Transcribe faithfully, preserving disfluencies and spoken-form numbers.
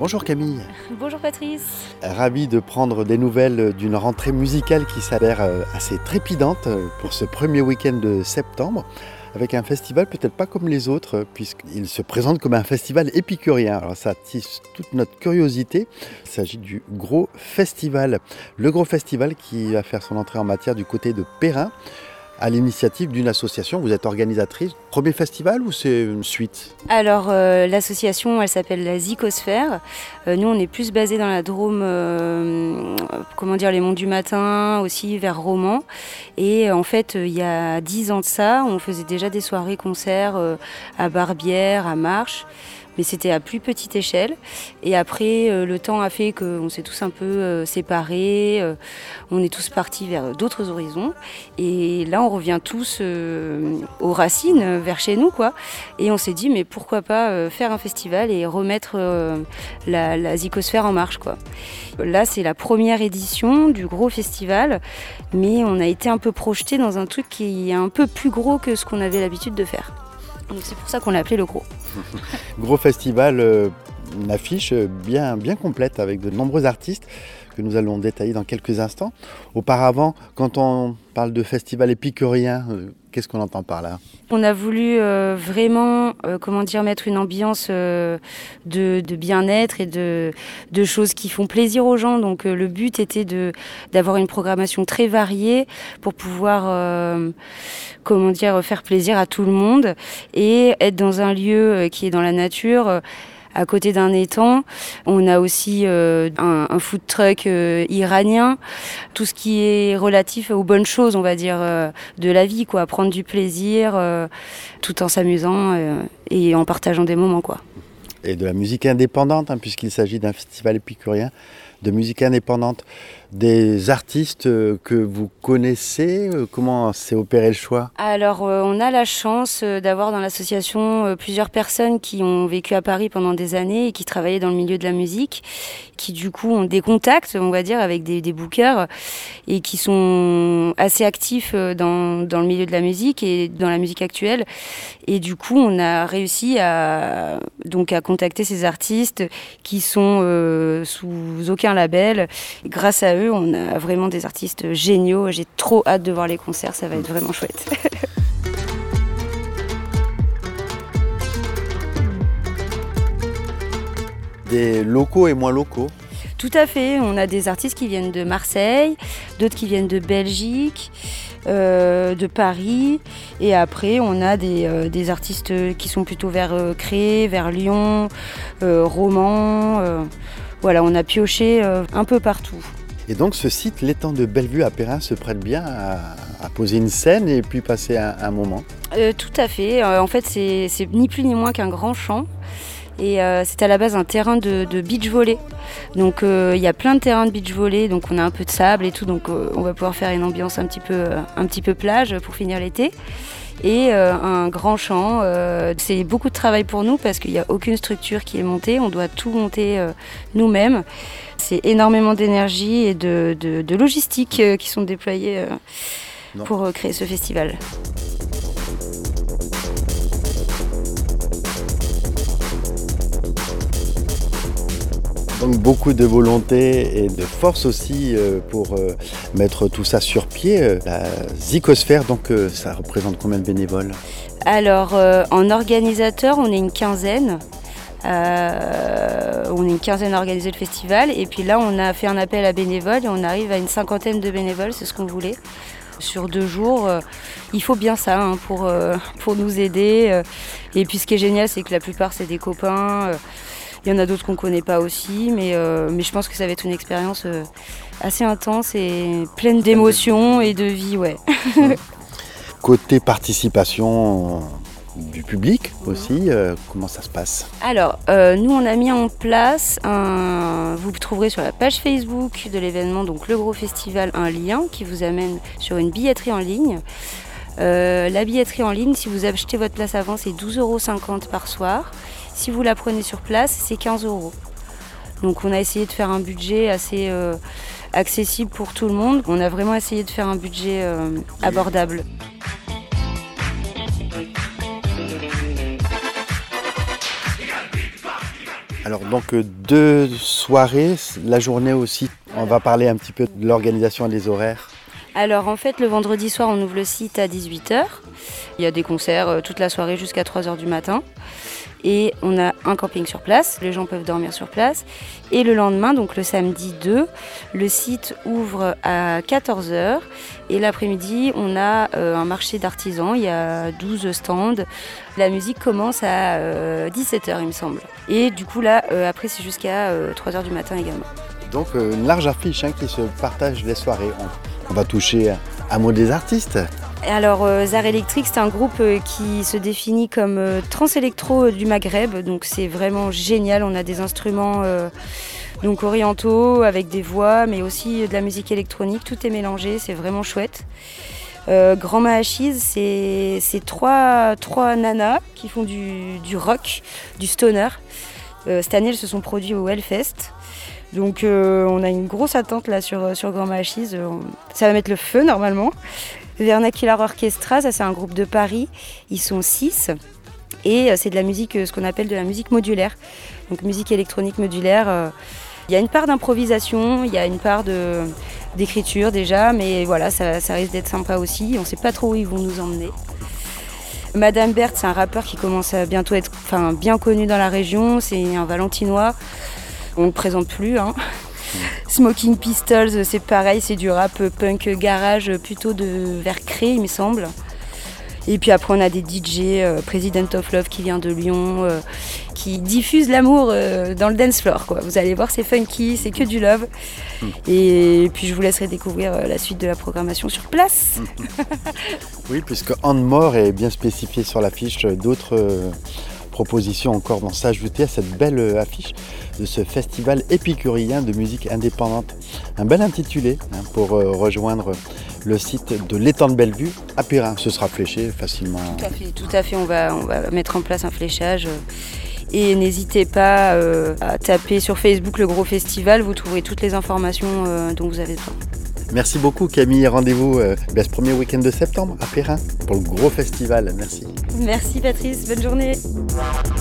Bonjour Camille. Bonjour Patrice. Ravi de prendre des nouvelles d'une rentrée musicale qui s'avère assez trépidante pour ce premier week-end de septembre, avec un festival peut-être pas comme les autres, puisqu'il se présente comme un festival épicurien. Alors ça attise toute notre curiosité. Il s'agit du Gros Festival. Le Gros Festival qui va faire son entrée en matière du côté de Perrin, à l'initiative d'une association. Vous êtes organisatrice. Premier festival ou c'est une suite ? Alors euh, l'association, elle s'appelle la Zikosphère. Euh, nous, on est plus basé dans la Drôme, euh, comment dire, les Monts du Matin, aussi vers Romans. Et euh, en fait, il y a dix ans de ça, on faisait déjà des soirées-concerts euh, à Barbière, à Marches. Mais c'était à plus petite échelle. Et après, euh, le temps a fait qu'on s'est tous un peu euh, séparés. Euh, on est tous partis vers d'autres horizons. Et là, on revient tous euh, aux racines, vers chez nous, quoi. Et on s'est dit, mais pourquoi pas euh, faire un festival et remettre euh, la, la Zikosphère en marche, quoi. Là, c'est la première édition du Gros Festival. Mais on a été un peu projetés dans un truc qui est un peu plus gros que ce qu'on avait l'habitude de faire. Donc c'est pour ça qu'on l'a appelé le Gros. Gros Festival, euh, une affiche bien, bien complète avec de nombreux artistes que nous allons détailler dans quelques instants. Auparavant, quand on parle de festival épicurien, euh, qu'est-ce qu'on entend par là ? On a voulu euh, vraiment, euh, comment dire, mettre une ambiance euh, de, de bien-être et de, de choses qui font plaisir aux gens. Donc euh, le but était de, d'avoir une programmation très variée pour pouvoir, euh, comment dire, faire plaisir à tout le monde et être dans un lieu euh, qui est dans la nature. Euh, À côté d'un étang, on a aussi euh, un, un food truck euh, iranien, tout ce qui est relatif aux bonnes choses, on va dire, euh, de la vie, quoi, prendre du plaisir, euh, tout en s'amusant euh, et en partageant des moments, quoi. Et de la musique indépendante, hein, puisqu'il s'agit d'un festival épicurien, de musique indépendante, des artistes que vous connaissez, comment s'est opéré le choix ? Alors, euh, on a la chance euh, d'avoir dans l'association euh, plusieurs personnes qui ont vécu à Paris pendant des années et qui travaillaient dans le milieu de la musique, qui du coup ont des contacts, on va dire, avec des, des bookers et qui sont assez actifs dans, dans le milieu de la musique et dans la musique actuelle. Et du coup, on a réussi à, donc, à contacter ces artistes qui sont euh, sous aucun label. Et grâce à eux, on a vraiment des artistes géniaux. J'ai trop hâte de voir les concerts, ça va être vraiment chouette. Des locaux et moins locaux ? Tout à fait, on a des artistes qui viennent de Marseille, d'autres qui viennent de Belgique, euh, de Paris, et après on a des, euh, des artistes qui sont plutôt vers euh, Cré, vers Lyon, euh, Romans, euh, voilà, on a pioché euh, un peu partout. Et donc ce site, l'étang de Bellevue à Perrin, se prête bien à, à poser une scène et puis passer un, un moment. Euh, tout à fait, euh, en fait c'est, c'est ni plus ni moins qu'un grand champ. Et euh, c'est à la base un terrain de, de beach volley. Donc il euh, y a plein de terrains de beach volley, donc on a un peu de sable et tout, donc euh, on va pouvoir faire une ambiance un petit peu, euh, un petit peu plage pour finir l'été. Et euh, un grand champ, euh, c'est beaucoup de travail pour nous parce qu'il n'y a aucune structure qui est montée, on doit tout monter euh, nous-mêmes. C'est énormément d'énergie et de, de, de logistique euh, qui sont déployées euh, pour euh, créer ce festival. Donc beaucoup de volonté et de force aussi pour mettre tout ça sur pied. La Zikosphère, donc ça représente combien de bénévoles ? Alors euh, en organisateur, on est une quinzaine. Euh, on est une quinzaine à organiser le festival. Et puis là, on a fait un appel à bénévoles et on arrive à une cinquantaine de bénévoles, c'est ce qu'on voulait. Sur deux jours, euh, il faut bien ça hein, pour, euh, pour nous aider. Euh. Et puis ce qui est génial, c'est que la plupart, c'est des copains. Euh. Il y en a d'autres qu'on ne connaît pas aussi, mais, euh, mais je pense que ça va être une expérience euh, assez intense et pleine d'émotions et de vie. Ouais. Côté participation du public aussi, euh, comment ça se passe ? Alors, euh, nous, on a mis en place, un, vous trouverez sur la page Facebook de l'événement, donc le Gros Festival, un lien qui vous amène sur une billetterie en ligne. Euh, la billetterie en ligne, si vous achetez votre place avant, c'est douze euros cinquante par soir. Si vous la prenez sur place, c'est quinze euros. Donc on a essayé de faire un budget assez euh, accessible pour tout le monde. On a vraiment essayé de faire un budget euh, abordable. Alors donc deux soirées, la journée aussi, on va parler un petit peu de l'organisation et des horaires. Alors en fait le vendredi soir on ouvre le site à dix-huit heures. Il y a des concerts toute la soirée jusqu'à trois heures du matin. Et on a un camping sur place, les gens peuvent dormir sur place. Et le lendemain, donc le samedi deux, le site ouvre à quatorze heures. Et l'après-midi, on a euh, un marché d'artisans, il y a douze stands. La musique commence à euh, dix-sept heures, il me semble. Et du coup, là, euh, après, c'est jusqu'à euh, trois heures du matin également. Donc euh, une large affiche hein, qui se partage les soirées. On, on va toucher un mot des artistes. Alors euh, Zare Electric, c'est un groupe euh, qui se définit comme euh, trans-électro du Maghreb, donc c'est vraiment génial. On a des instruments euh, donc orientaux avec des voix, mais aussi de la musique électronique. Tout est mélangé, c'est vraiment chouette. Euh, Grand Mahachis, c'est, c'est trois, trois nanas qui font du, du rock, du stoner. Euh, cette année, elles se sont produites au Hellfest. Donc euh, on a une grosse attente là sur, sur Grand Mahachis. Euh, ça va mettre le feu normalement. Vernacular Orchestra, ça c'est un groupe de Paris, ils sont six et c'est de la musique, ce qu'on appelle de la musique modulaire, donc musique électronique modulaire. Il y a une part d'improvisation, il y a une part de, d'écriture déjà, mais voilà, ça, ça risque d'être sympa aussi, on ne sait pas trop où ils vont nous emmener. Madame Berthe, c'est un rappeur qui commence à bientôt être enfin, bien connu dans la région, c'est un valentinois, on ne le présente plus, hein. Smoking Pistols, c'est pareil, c'est du rap punk garage plutôt de vers Cré, il me semble. Et puis après, on a des D J, euh, President of Love qui vient de Lyon, euh, qui diffuse l'amour euh, dans le dance floor, quoi. Vous allez voir, c'est funky, c'est que du love. Mmh. Et puis je vous laisserai découvrir euh, la suite de la programmation sur place. Mmh. Oui, puisque Andmore est bien spécifié sur l'affiche, d'autres euh, propositions encore vont s'ajouter à cette belle affiche de ce festival épicurien de musique indépendante. Un bel intitulé hein, pour euh, rejoindre le site de l'étang de Bellevue à Perrin. Ce sera fléché facilement. Tout à fait, tout à fait. On va, on va mettre en place un fléchage. Et n'hésitez pas euh, à taper sur Facebook le Gros Festival. Vous trouverez toutes les informations euh, dont vous avez besoin. Merci beaucoup Camille. Rendez-vous euh, ce premier week-end de septembre à Perrin pour le Gros Festival. Merci. Merci Patrice. Bonne journée.